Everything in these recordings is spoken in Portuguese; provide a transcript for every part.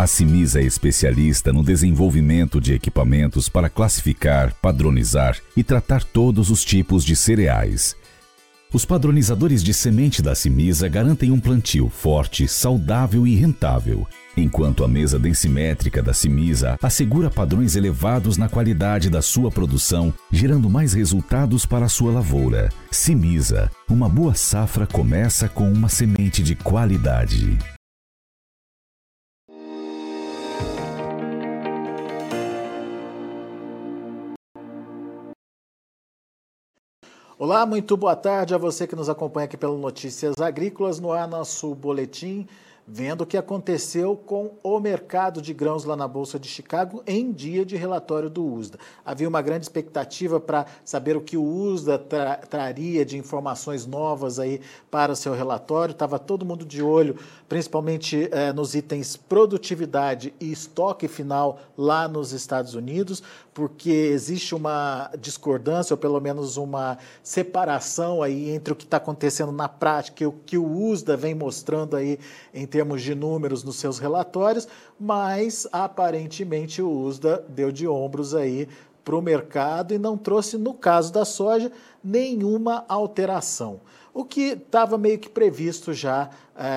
A Cimisa é especialista no desenvolvimento de equipamentos para classificar, padronizar e tratar todos os tipos de cereais. Os padronizadores de semente da Cimisa garantem um plantio forte, saudável e rentável, enquanto a mesa densimétrica da Cimisa assegura padrões elevados na qualidade da sua produção, gerando mais resultados para a sua lavoura. Cimisa, uma boa safra começa com uma semente de qualidade. Olá, muito boa tarde a você que nos acompanha aqui pelo Notícias Agrícolas, no ar nosso boletim, vendo o que aconteceu com o mercado de grãos lá na Bolsa de Chicago em dia de relatório do USDA. Havia uma grande expectativa para saber o que o USDA traria de informações novas aí para o seu relatório. Estava todo mundo de olho, principalmente nos itens produtividade e estoque final lá nos Estados Unidos, porque existe uma discordância, ou pelo menos uma separação aí entre o que está acontecendo na prática e o que o USDA vem mostrando aí em termos de números nos seus relatórios, mas aparentemente o USDA deu de ombros aí para o mercado e não trouxe, no caso da soja, nenhuma alteração. O que estava meio que previsto já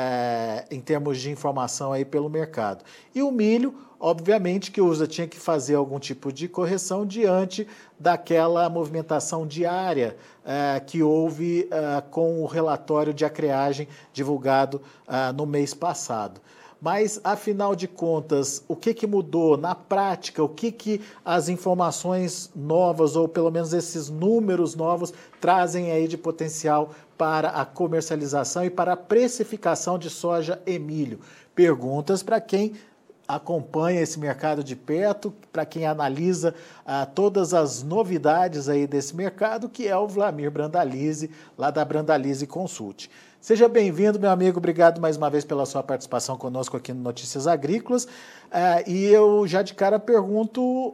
em termos de informação aí pelo mercado. E o milho, obviamente que o USDA tinha que fazer algum tipo de correção diante daquela movimentação diária que houve com o relatório de acreagem divulgado no mês passado. Mas, afinal de contas, o que mudou na prática? O que as informações novas, ou pelo menos esses números novos, trazem aí de potencial para a comercialização e para a precificação de soja e milho? Perguntas para quem acompanha esse mercado de perto, para quem analisa todas as novidades aí desse mercado, que é o Vlamir Brandalize, lá da Brandalize Consult. Seja bem-vindo, meu amigo. Obrigado mais uma vez pela sua participação conosco aqui no Notícias Agrícolas. E eu já de cara pergunto,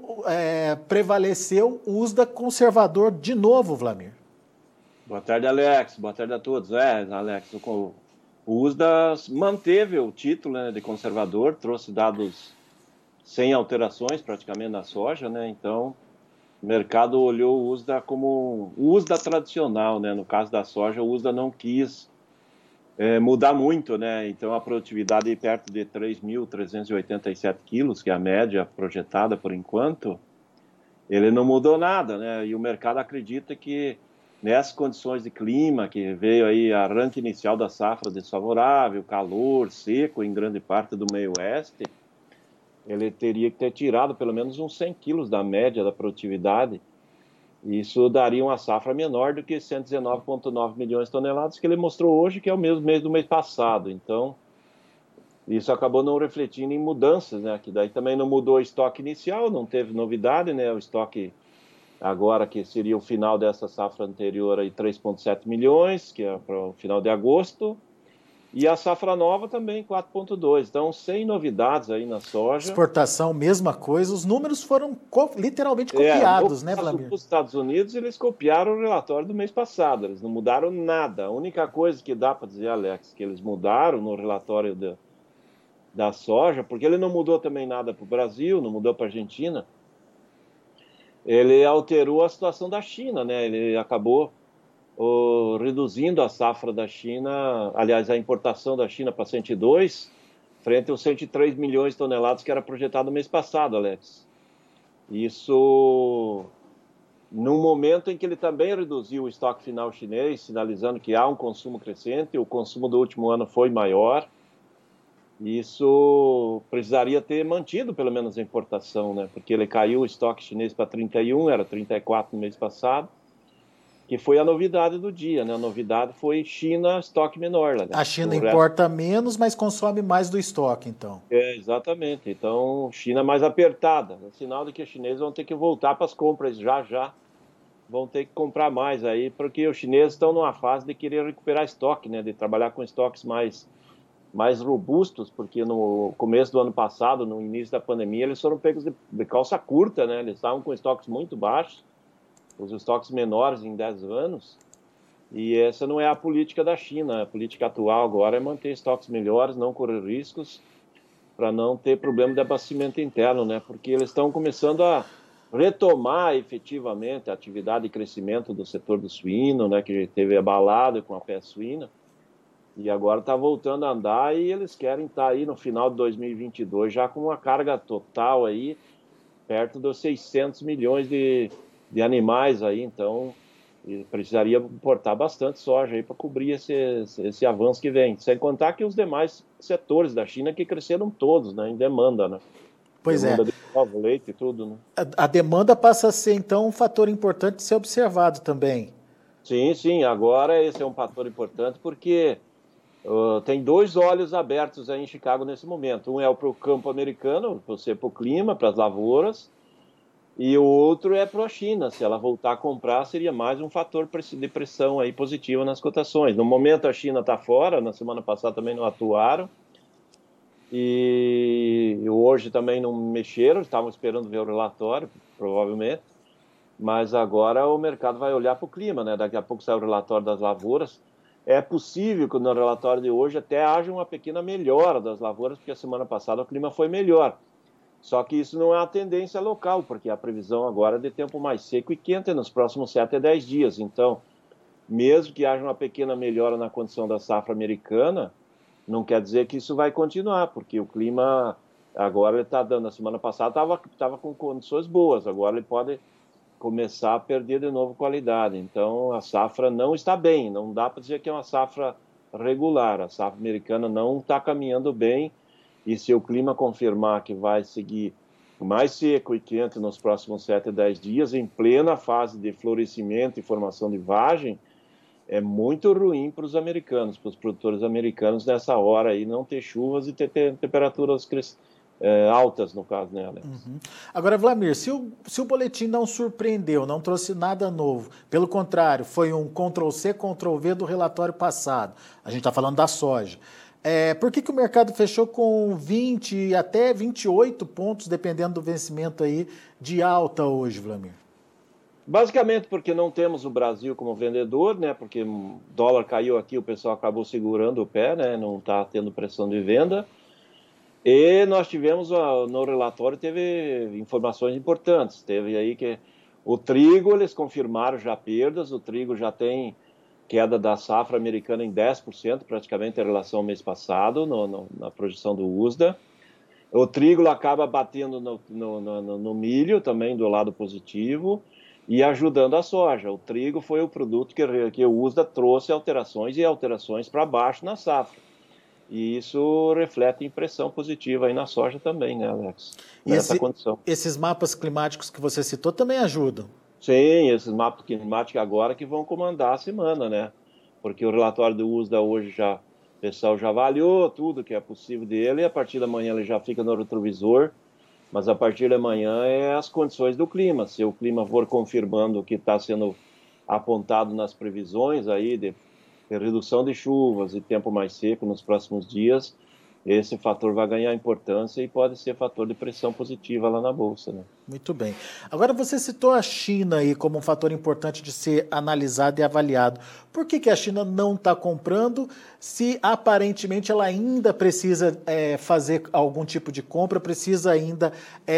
prevaleceu o USDA conservador de novo, Vlamir? Boa tarde, Alex. Boa tarde a todos. Alex, o USDA manteve o título, né, de conservador, trouxe dados sem alterações praticamente na soja, né? Então, o mercado olhou o USDA como o USDA tradicional, né? No caso da soja, o USDA não quis mudar muito, né? Então, a produtividade é perto de 3.387 quilos, que é a média projetada por enquanto, ele não mudou nada, né? E o mercado acredita que nessas condições de clima, que veio aí arranque inicial da safra desfavorável, calor, seco em grande parte do meio oeste, ele teria que ter tirado pelo menos uns 100 quilos da média da produtividade. Isso daria uma safra menor do que 119,9 milhões de toneladas que ele mostrou hoje, que é o mesmo mês do mês passado. Então, isso acabou não refletindo em mudanças, né? Que daí também não mudou o estoque inicial, não teve novidade, né? O estoque agora, que seria o final dessa safra anterior, aí 3,7 milhões, que é para o final de agosto, e a safra nova também 4,2. Então, sem novidades aí na soja. Exportação, mesma coisa. Os números foram literalmente copiados, né, Vlamir? Nos Estados Unidos, eles copiaram o relatório do mês passado. Eles não mudaram nada. A única coisa que dá para dizer, Alex, que eles mudaram no relatório da soja, porque ele não mudou também nada para o Brasil, não mudou para a Argentina, ele alterou a situação da China, né? Ele acabou reduzindo a safra da China, aliás, a importação da China para 102, frente aos 103 milhões de toneladas que era projetado no mês passado, Alex. Isso num momento em que ele também reduziu o estoque final chinês, sinalizando que há um consumo crescente, o consumo do último ano foi maior. Isso precisaria ter mantido pelo menos a importação, né? Porque ele caiu o estoque chinês para 31, era 34 no mês passado, que foi a novidade do dia, né? A novidade foi China, estoque menor. Né? A China importa menos, mas consome mais do estoque, então. Exatamente. Então, China mais apertada. É sinal de que os chineses vão ter que voltar para as compras já. Vão ter que comprar mais aí, porque os chineses estão numa fase de querer recuperar estoque, né? De trabalhar com estoques mais robustos, porque no começo do ano passado, no início da pandemia, eles foram pegos de calça curta, né? Eles estavam com estoques muito baixos, os estoques menores em 10 anos, e essa não é a política da China. A política atual agora é manter estoques melhores, não correr riscos, para não ter problema de abastecimento interno, né? Porque eles estão começando a retomar efetivamente a atividade e crescimento do setor do suíno, né? Que teve abalado com a peste suína, e agora está voltando a andar e eles querem estar aí no final de 2022 já com uma carga total aí perto dos 600 milhões de animais aí, então precisaria importar bastante soja aí para cobrir esse avanço que vem. Sem contar que os demais setores da China que cresceram todos, né, em demanda, né? Pois demanda é. de ovo, leite e tudo, né? A demanda passa a ser, então, um fator importante de ser observado também. Sim, agora esse é um fator importante porque tem dois olhos abertos aí em Chicago nesse momento. Um é para o campo americano, para o clima, para as lavouras, e o outro é para a China. Se ela voltar a comprar, seria mais um fator de pressão aí positiva nas cotações. No momento a China está fora, na semana passada também não atuaram, e hoje também não mexeram, estavam esperando ver o relatório, provavelmente, mas agora o mercado vai olhar para o clima, né? Daqui a pouco sai o relatório das lavouras. É possível que no relatório de hoje até haja uma pequena melhora das lavouras, porque a semana passada o clima foi melhor. Só que isso não é uma tendência local, porque a previsão agora é de tempo mais seco e quente nos próximos 7 a 10 dias. Então, mesmo que haja uma pequena melhora na condição da safra americana, não quer dizer que isso vai continuar, porque o clima agora ele está dando. A semana passada estava com condições boas, agora ele pode começar a perder de novo qualidade. Então, a safra não está bem, não dá para dizer que é uma safra regular. A safra americana não está caminhando bem, e se o clima confirmar que vai seguir mais seco e quente nos próximos 7 a 10 dias, em plena fase de florescimento e formação de vagem, é muito ruim para os americanos, para os produtores americanos nessa hora aí, não ter chuvas e ter temperaturas altas, no caso, né, Alex? Uhum. Agora, Wlamir, se o boletim não surpreendeu, não trouxe nada novo, pelo contrário, foi um Ctrl-C, Ctrl-V do relatório passado, a gente está falando da soja, por que o mercado fechou com 20 até 28 pontos, dependendo do vencimento aí, de alta hoje, Wlamir? Basicamente porque não temos o Brasil como vendedor, né? Porque o dólar caiu aqui, o pessoal acabou segurando o pé, né? Não está tendo pressão de venda. E nós tivemos, no relatório, teve informações importantes. Teve aí que o trigo, eles confirmaram já perdas, o trigo já tem queda da safra americana em 10%, praticamente em relação ao mês passado, na projeção do USDA. O trigo acaba batendo no milho, também do lado positivo, e ajudando a soja. O trigo foi o produto que o USDA trouxe alterações para baixo na safra. E isso reflete impressão positiva aí na soja também, né, Alex? Nessa condição. Esses mapas climáticos que você citou também ajudam? Sim, esses mapas climáticos agora que vão comandar a semana, né? Porque o relatório do USDA hoje o pessoal já avaliou tudo que é possível dele, e a partir da manhã ele já fica no retrovisor, mas a partir da manhã é as condições do clima. Se o clima for confirmando o que está sendo apontado nas previsões aí de redução de chuvas e tempo mais seco nos próximos dias, esse fator vai ganhar importância e pode ser fator de pressão positiva lá na Bolsa, né? Muito bem. Agora você citou a China aí como um fator importante de ser analisado e avaliado. Por que a China não está comprando se aparentemente ela ainda precisa fazer algum tipo de compra, precisa ainda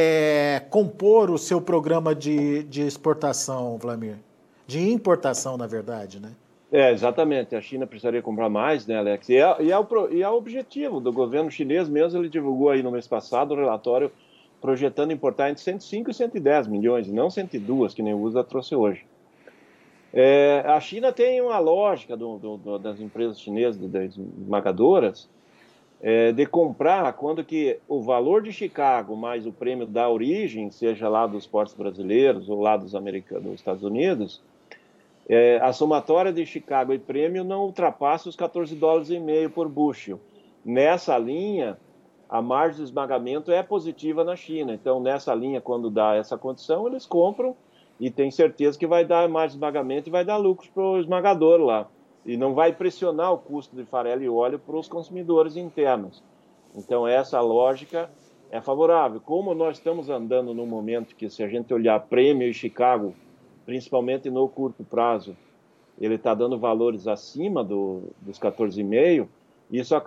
compor o seu programa de exportação, Wlamir? De importação, na verdade, né? Exatamente. A China precisaria comprar mais, né, Alex? E é o objetivo do governo chinês mesmo. Ele divulgou aí no mês passado o relatório projetando importar entre 105 e 110 milhões, não 102, que nem o USDA trouxe hoje. A China tem uma lógica das empresas chinesas, das esmagadoras, de comprar quando que o valor de Chicago mais o prêmio da origem, seja lá dos portos brasileiros ou lá dos Estados Unidos, a somatória de Chicago e prêmio não ultrapassa os $14,5 por bushel. Nessa linha, a margem de esmagamento é positiva na China. Então, nessa linha, quando dá essa condição, eles compram e tem certeza que vai dar mais esmagamento e vai dar lucros para o esmagador lá. E não vai pressionar o custo de farelo e óleo para os consumidores internos. Então, essa lógica é favorável. Como nós estamos andando num momento que, se a gente olhar prêmio e Chicago, principalmente no curto prazo, ele está dando valores acima dos 14,5, e isso acaba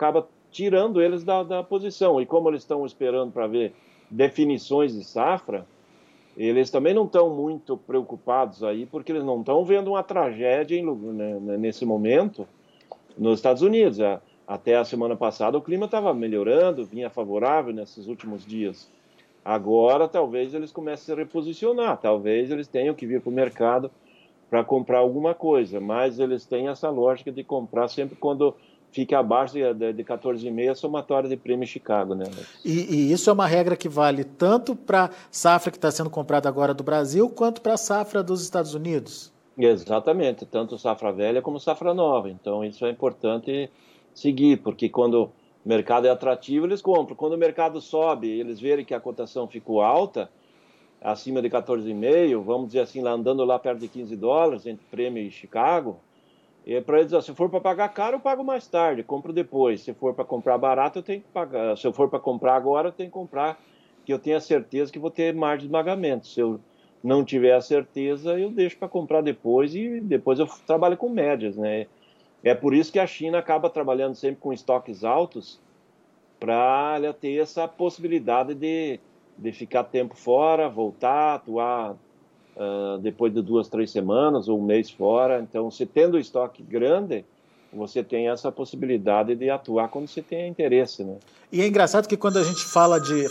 tirando eles da posição. E como eles estão esperando para ver definições de safra, eles também não estão muito preocupados aí, porque eles não estão vendo uma tragédia nesse momento nos Estados Unidos. Até a semana passada o clima estava melhorando, vinha favorável nesses últimos dias. Agora talvez eles comecem a se reposicionar, talvez eles tenham que vir para o mercado para comprar alguma coisa, mas eles têm essa lógica de comprar sempre quando fica abaixo de 14,5 somatória de prêmio Chicago, né? E isso é uma regra que vale tanto para a safra que está sendo comprada agora do Brasil, quanto para a safra dos Estados Unidos? Exatamente, tanto safra velha como safra nova. Então isso é importante seguir, porque quando o mercado é atrativo, eles compram. Quando o mercado sobe, eles verem que a cotação ficou alta, acima de 14,5, vamos dizer assim, lá andando lá perto de $15, entre prêmio e Chicago, para eles dizer, se for para pagar caro, eu pago mais tarde, compro depois. Se for para comprar barato, eu tenho que pagar. Se eu for para comprar agora, eu tenho que comprar, que eu tenho a certeza que vou ter margem de esmagamento. Se eu não tiver a certeza, eu deixo para comprar depois e depois eu trabalho com médias, né? É por isso que a China acaba trabalhando sempre com estoques altos para ela ter essa possibilidade de ficar tempo fora, voltar, atuar depois de 2, 3 semanas ou um mês fora. Então, você tendo estoque grande, você tem essa possibilidade de atuar quando você tem interesse, né? E é engraçado que quando a gente fala de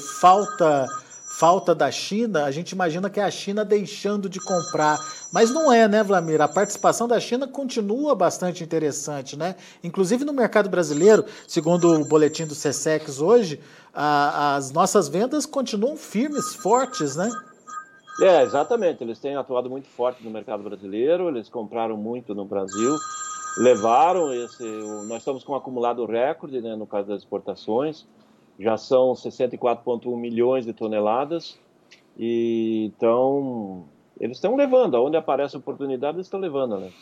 falta da China, a gente imagina que é a China deixando de comprar. Mas não é, né, Wlamir? A participação da China continua bastante interessante, né? Inclusive no mercado brasileiro, segundo o boletim do SECEX hoje, as nossas vendas continuam firmes, fortes, né? Exatamente. Eles têm atuado muito forte no mercado brasileiro, eles compraram muito no Brasil, levaram nós estamos com um acumulado recorde, né, no caso das exportações, já são 64,1 milhões de toneladas, e então eles estão levando, aonde aparece oportunidade eles estão levando, né?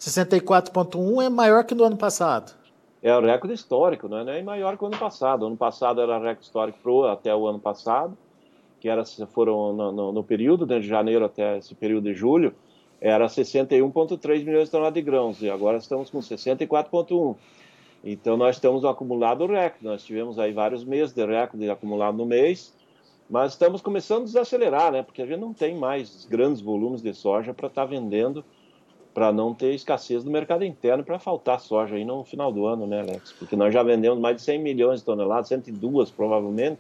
64,1 é maior que no ano passado. É o recorde histórico, não é maior que o ano passado. O ano passado era recorde histórico até o ano passado, que foram no período de janeiro até esse período de julho, era 61,3 milhões de toneladas de grãos, e agora estamos com 64,1. Então, nós estamos no acumulado recorde. Nós tivemos aí vários meses de recorde acumulado no mês, mas estamos começando a desacelerar, né? Porque a gente não tem mais grandes volumes de soja para estar vendendo, para não ter escassez no mercado interno, para faltar soja aí no final do ano, né, Alex? Porque nós já vendemos mais de 100 milhões de toneladas, 102 provavelmente,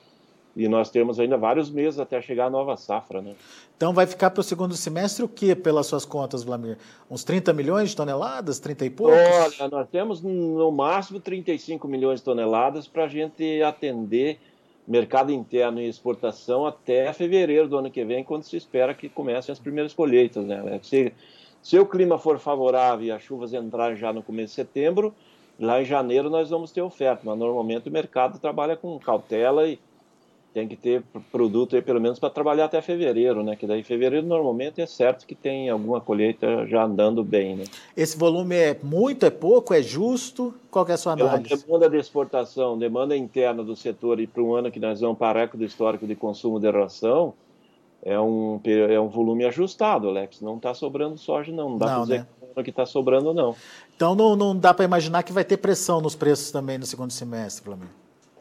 e nós temos ainda vários meses até chegar a nova safra, né? Então vai ficar para o segundo semestre o quê, pelas suas contas, Wlamir? Uns 30 milhões de toneladas, 30 e poucos? Olha, nós temos no máximo 35 milhões de toneladas para a gente atender mercado interno e exportação até fevereiro do ano que vem, quando se espera que comecem as primeiras colheitas, né? Se o clima for favorável e as chuvas entrarem já no começo de setembro, lá em janeiro nós vamos ter oferta, mas normalmente o mercado trabalha com cautela e tem que ter produto aí pelo menos para trabalhar até fevereiro, né? Que daí fevereiro normalmente é certo que tem alguma colheita já andando bem, né? Esse volume é muito, é pouco, é justo? Qual que é a sua análise? Pela demanda de exportação, demanda interna do setor e para um ano que nós vamos para recorde histórico de consumo de ração, é um volume ajustado, Alex. Não está sobrando soja, não. Não dá para dizer, né, que está sobrando, não. Então não dá para imaginar que vai ter pressão nos preços também no segundo semestre, Flamengo?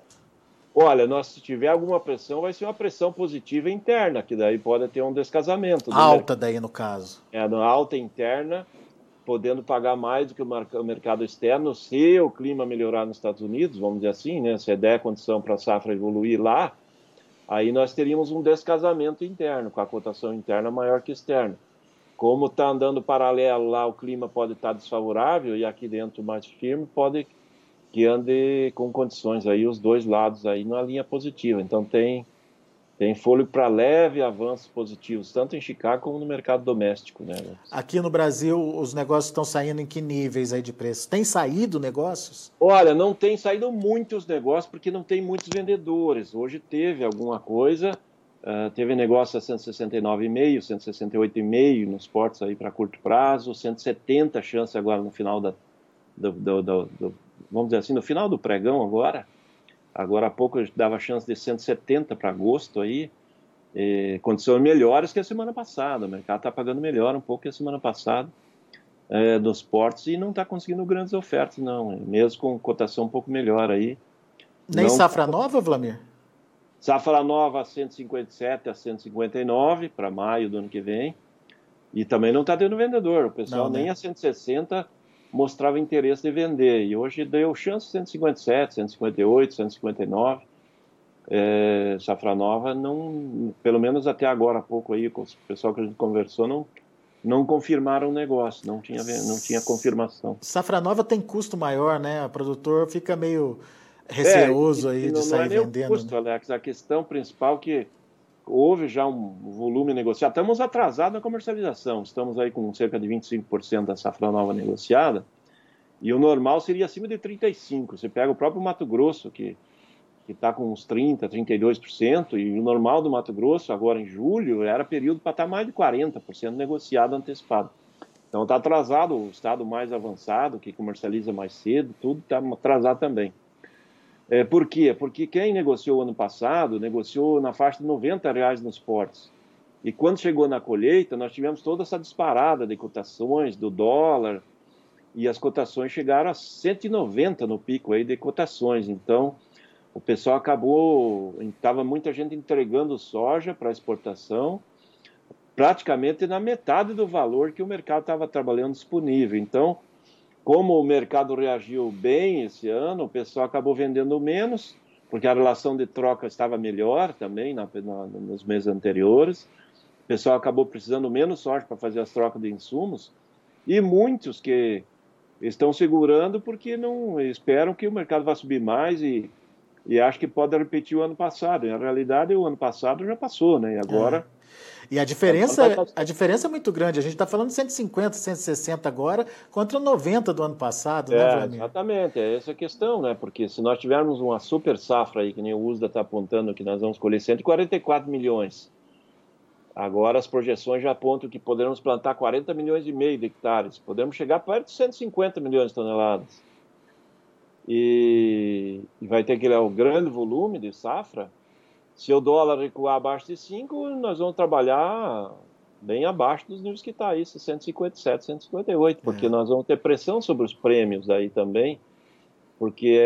Olha, se tiver alguma pressão, vai ser uma pressão positiva interna, que daí pode ter um descasamento. Alta daí, no caso. Alta interna, podendo pagar mais do que o mercado externo, se o clima melhorar nos Estados Unidos, vamos dizer assim, né? Se der condição para a safra evoluir lá, aí nós teríamos um descasamento interno, com a cotação interna maior que externa. Como está andando paralelo lá, o clima pode estar desfavorável, e aqui dentro mais firme, pode que ande com condições aí, os dois lados aí na linha positiva. Então tem fôlego para leve avanços positivos, tanto em Chicago como no mercado doméstico, né? Aqui no Brasil, os negócios estão saindo em que níveis aí de preço? Tem saído negócios? Olha, não tem saído muitos negócios, porque não tem muitos vendedores. Hoje teve alguma coisa, teve negócio a 169,5, 168,5 nos portos aí para curto prazo, 170 chance agora no final vamos dizer assim, no final do pregão agora. Agora há pouco eu dava chance de 170 para agosto aí, condições melhores que a semana passada. O mercado está pagando melhor um pouco que a semana passada nos portos, e não está conseguindo grandes ofertas, não. Mesmo com cotação um pouco melhor aí, Nem não... safra nova, Wlamir? Safra nova 157 a 159 para maio do ano que vem. E também não está tendo vendedor. O pessoal Não, né? nem a 160 mostrava interesse de vender. E hoje deu chance 157, 158, 159. Safra nova, não, pelo menos até agora há pouco aí, com o pessoal que a gente conversou, não confirmaram o negócio, não tinha confirmação. Safra nova tem custo maior, né? O produtor fica meio receoso aí de não sair é nem o vendendo. custo, Né? Alex. A questão principal é que houve já um volume negociado. Estamos atrasados na comercialização. Estamos aí com cerca de 25% da safra nova negociada. E o normal seria acima de 35%. Você pega o próprio Mato Grosso, que está com uns 30%, 32%, e o normal do Mato Grosso, agora em julho, era período para estar mais de 40% negociado antecipado. Então está atrasado, o estado mais avançado, que comercializa mais cedo, tudo está atrasado também. Por quê? Porque quem negociou ano passado, negociou na faixa de R$90 nos portos. E quando chegou na colheita, nós tivemos toda essa disparada de cotações do dólar, e as cotações chegaram a 190 no pico aí de cotações. Então, o pessoal estava muita gente entregando soja para exportação, praticamente na metade do valor que o mercado estava trabalhando disponível. Então, como o mercado reagiu bem esse ano, o pessoal acabou vendendo menos, porque a relação de troca estava melhor também nos meses anteriores. O pessoal acabou precisando menos soja para fazer as trocas de insumos, e muitos que estão segurando porque não esperam que o mercado vá subir mais e acho que pode repetir o ano passado. Na realidade, o ano passado já passou, né? E agora... E a diferença é muito grande. A gente está falando de 150, 160 agora, contra 90 do ano passado, né, Wlamir? Exatamente, é essa a questão, né? Porque se nós tivermos uma super safra aí, que nem o USDA está apontando que nós vamos colher 144 milhões, agora as projeções já apontam que poderemos plantar 40 milhões e meio de hectares, podemos chegar perto de 150 milhões de toneladas. E vai ter aquele grande volume de safra. Se o dólar recuar abaixo de 5, nós vamos trabalhar bem abaixo dos níveis que está aí, 157, 158, porque nós vamos ter pressão sobre os prêmios aí também, porque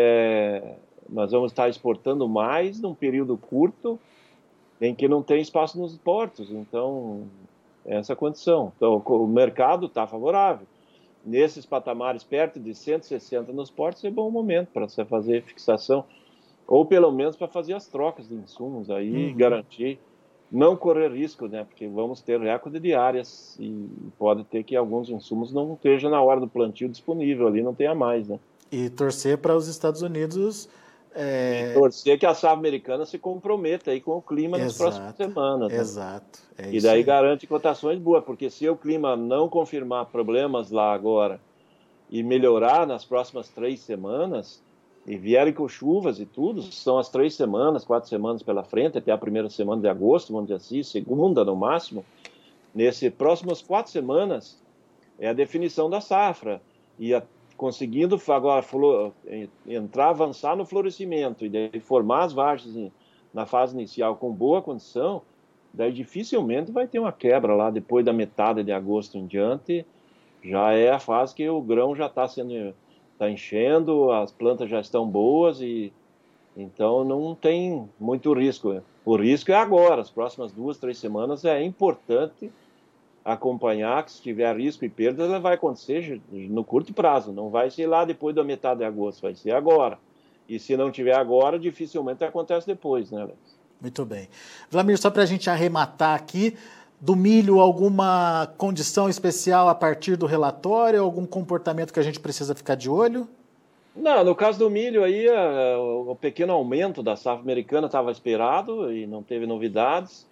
nós vamos estar exportando mais num período curto em que não tem espaço nos portos. Então, essa é a condição. Então, o mercado está favorável. Nesses patamares, perto de 160 nos portos, é bom momento para você fazer fixação, ou pelo menos para fazer as trocas de insumos aí, garantir, não correr risco, né? Porque vamos ter recorde de áreas e pode ter que alguns insumos não estejam na hora do plantio disponível, ali não tenha mais, né? E torcer para os Estados Unidos... E torcer que a safra americana se comprometa aí com o clima nas próximas semanas. Né? Exato. E daí garante cotações boas, porque se o clima não confirmar problemas lá agora e melhorar nas próximas 3 semanas, e vierem com chuvas e tudo, são as 3 semanas, 4 semanas pela frente, até a primeira semana de agosto, vamos dizer assim, segunda no máximo, nessas próximas 4 semanas é a definição da safra, e conseguindo agora entrar, avançar no florescimento, e daí formar as vargens na fase inicial com boa condição, daí dificilmente vai ter uma quebra lá depois da metade de agosto em diante, já é a fase que o grão já está enchendo, as plantas já estão boas, e então não tem muito risco. O risco é agora, as próximas 2, 3 semanas é importante acompanhar, que se tiver risco e perda, ela vai acontecer no curto prazo, não vai ser lá depois da metade de agosto, vai ser agora. E se não tiver agora, dificilmente acontece depois, né, Alex? Muito bem. Wlamir, só para a gente arrematar aqui, do milho, alguma condição especial a partir do relatório, algum comportamento que a gente precisa ficar de olho? Não, no caso do milho aí, o pequeno aumento da safra americana estava esperado e não teve novidades.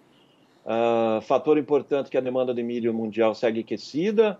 Fator importante que a demanda de milho mundial segue aquecida.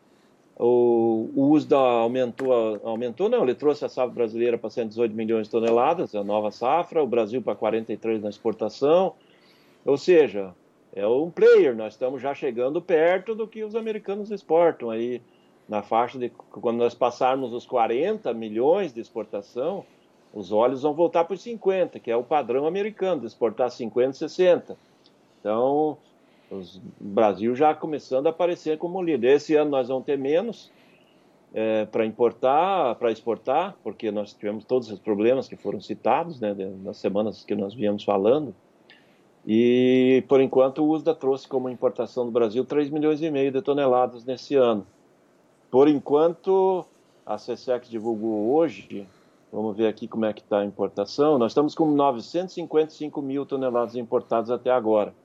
O USDA aumentou não, ele trouxe a safra brasileira para 118 milhões de toneladas, a nova safra, o Brasil para 43 na exportação, ou seja, é um player, nós estamos já chegando perto do que os americanos exportam aí, na faixa de, quando nós passarmos os 40 milhões de exportação, os olhos vão voltar para os 50, que é o padrão americano, de exportar 50, 60. Então, o Brasil já começando a aparecer como líder. Esse ano nós vamos ter menos, para exportar, porque nós tivemos todos os problemas que foram citados, né, nas semanas que nós viemos falando. E, por enquanto, o USDA trouxe como importação do Brasil 3,5 milhões de toneladas nesse ano. Por enquanto, a SECEX divulgou hoje, vamos ver aqui como é que está a importação, nós estamos com 955 mil toneladas importadas até agora.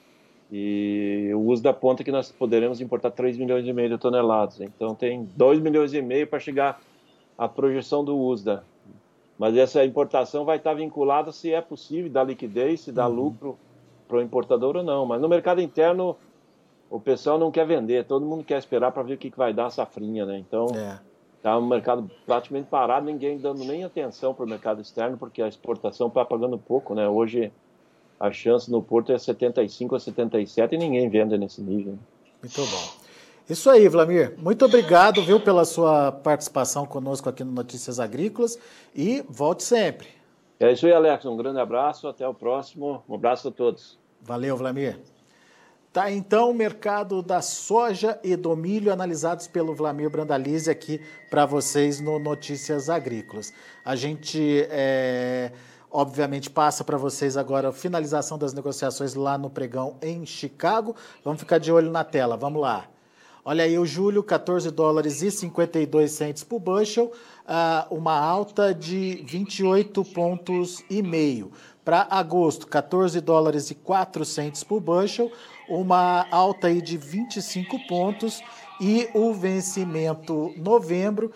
E o USDA aponta que nós poderemos importar 3,5 milhões de toneladas. Então, tem 2,5 milhões para chegar à projeção do USDA. Mas essa importação vai estar vinculada se é possível, dar liquidez, se dá lucro para o importador ou não. Mas no mercado interno, o pessoal não quer vender, todo mundo quer esperar para ver o que vai dar a safrinha, né? Então, está um mercado praticamente parado, ninguém dando nem atenção para o mercado externo, porque a exportação está pagando pouco, né? Hoje, a chance no Porto é 75 a 77 e ninguém vende nesse nível. Muito bom. Isso aí, Vlamir. Muito obrigado, viu, pela sua participação conosco aqui no Notícias Agrícolas e volte sempre. É isso aí, Alex. Um grande abraço. Até o próximo. Um abraço a todos. Valeu, Vlamir. Tá, então, o mercado da soja e do milho analisados pelo Vlamir Brandalize aqui para vocês no Notícias Agrícolas. A gente, obviamente, passa para vocês agora a finalização das negociações lá no pregão em Chicago. Vamos ficar de olho na tela. Vamos lá. Olha aí o julho, $14,52 por bushel, uma alta de 28,5 pontos. Para agosto, $14,04 por bushel, uma alta aí de 25 pontos. E o vencimento novembro,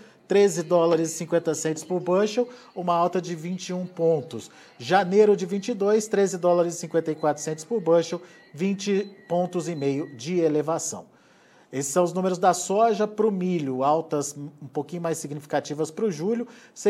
$13,50 por bushel, uma alta de 21 pontos. Janeiro de 22, $13,54 por bushel, 20,5 pontos de elevação. Esses são os números da soja. Para o milho, altas um pouquinho mais significativas para o julho,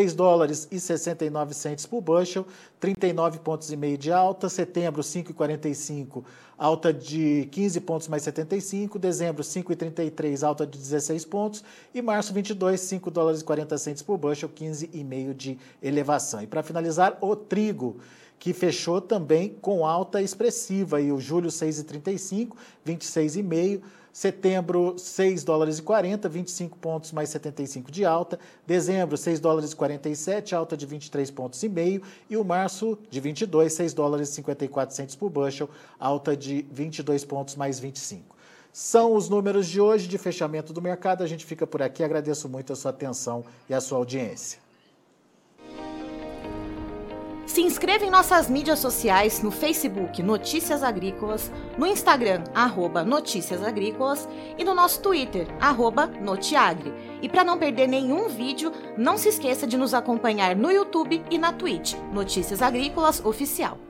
$6,69 por bushel, 39,5 pontos de alta. Setembro, 5,45, alta de 15 pontos mais 75. Dezembro, 5,33, alta de 16 pontos. E março, 22, $5,40 por bushel, 15,5 de elevação. E para finalizar, o trigo, que fechou também com alta expressiva. E o julho, 6,35, 26,5. Setembro, $6,40, 25 pontos mais 75 de alta. Dezembro, $6,47, alta de 23,5 pontos. E o março de 22, $6,54 por bushel, alta de 22 pontos mais 25. São os números de hoje de fechamento do mercado. A gente fica por aqui. Agradeço muito a sua atenção e a sua audiência. Se inscreva em nossas mídias sociais, no Facebook Notícias Agrícolas, no Instagram @Notícias Agrícolas e no nosso Twitter @Notiagre. E para não perder nenhum vídeo, não se esqueça de nos acompanhar no YouTube e na Twitch, Notícias Agrícolas Oficial.